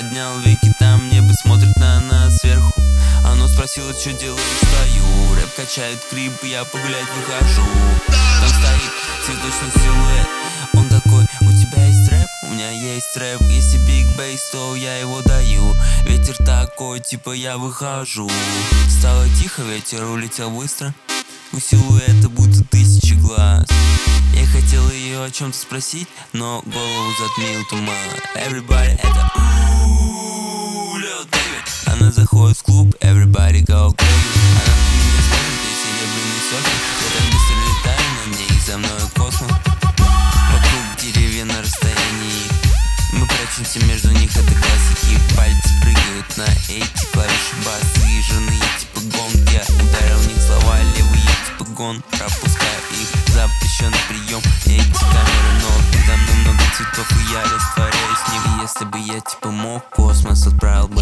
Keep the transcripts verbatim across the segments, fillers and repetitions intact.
поднял веки, там небо смотрит на нас сверху. Оно спросило, что делаю, стою. Рэп качает крип, я погулять выхожу. Там стоит цветочный силуэт. Он такой: у тебя есть рэп? У меня есть рэп. Если биг бейс, то я его даю. Ветер такой, типа я выхожу. Стало тихо, ветер улетел быстро. У силуэта будто тысячи глаз. Я хотел ее о чем-то спросить, но голову затмил туман. Everybody, это ooh, little baby. Она заходит в клуб, everybody go crazy. Она на меня смотрит, и серебряный серфер. Я так быстро летаю на ней, за мной космос. Вокруг деревья на расстоянии. Мы прячемся между них, это классики. Пальцы прыгают на эти клавиши, басы и жирные типа гонг. Я ударил в них слова левые типа гон. Пропускаю их, запрещенный прием. Эти камеры, но передо мной много цветов, и я растворяюсь в них. И если бы я типа мог, в космос отправил бы.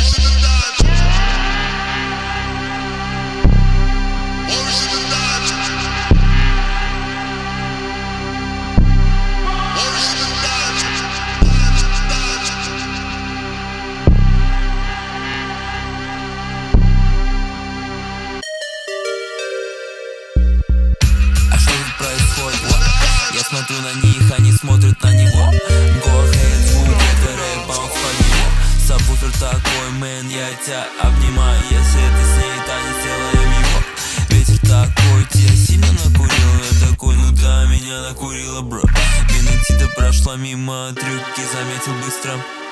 Я смотрю на них, они смотрят на него. Go ahead, звук, это рэп, баунс под него. Сабвуфер такой, мэн, я тебя обнимаю. Если это с ней, то не сделаем его. Ветер такой, тебя сильно накурил. Я такой, ну да, меня накурило, бро. Минутида прошла мимо, трюки заметил быстро.